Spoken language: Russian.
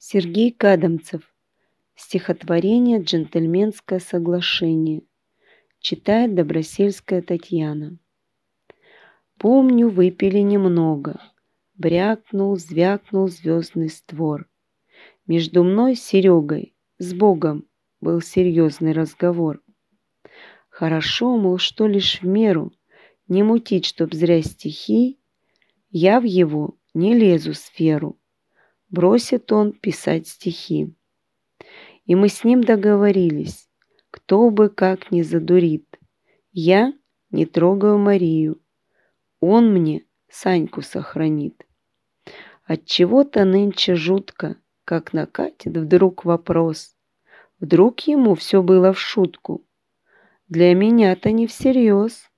Сергей Кадамцев. Стихотворение «Джентльменское соглашение». Читает Добросельская Татьяна. Помню, выпили немного. Брякнул, звякнул звездный створ. Между мной, Серегой, с Богом был серьезный разговор. Хорошо, мол, что лишь в меру, не мутить, чтоб зря стихи, я в его не лезу сферу. Бросит он писать стихи. И мы с ним договорились, кто бы как ни задурит. Я не трогаю Марию, он мне Саньку сохранит. Отчего-то нынче жутко, как накатит вдруг вопрос. Вдруг ему все было в шутку. Для меня-то не всерьез.